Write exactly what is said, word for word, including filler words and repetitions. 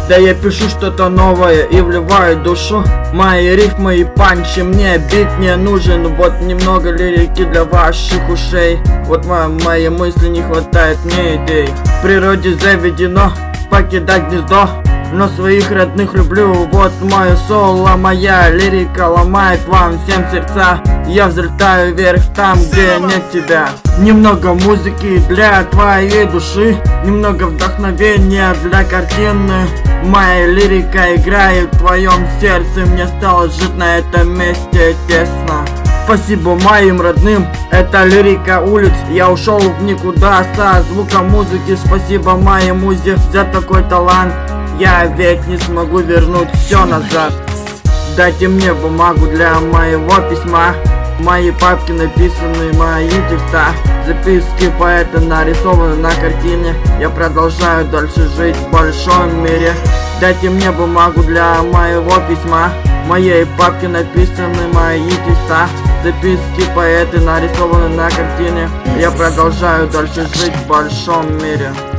Да я пишу что-то новое и вливаю душу. Мои рифмы и панчи, мне бит не нужен. Вот немного лирики для ваших ушей. Вот мо мои мысли, не хватает мне идей. В природе заведено покидать гнездо, но своих родных люблю. Вот мое соло, моя лирика ломает вам всем сердца. Я взлетаю вверх там, где нет тебя. Немного музыки для твоей души, немного вдохновения для картины. Моя лирика играет в твоем сердце, мне стало жить на этом месте тесно. Спасибо моим родным, это лирика улиц. Я ушел в никуда со звуком музыки. Спасибо моей музе за такой талант. Я ведь не смогу вернуть все назад. Дайте мне бумагу для моего письма. В моей папке написаны мои текста. Записки поэта нарисованы на картине. Я продолжаю дальше жить в большом мире. Дайте мне бумагу для моего письма. В моей папке написаны мои текста. Записки поэты нарисованы на картине. Я продолжаю дальше жить в большом мире.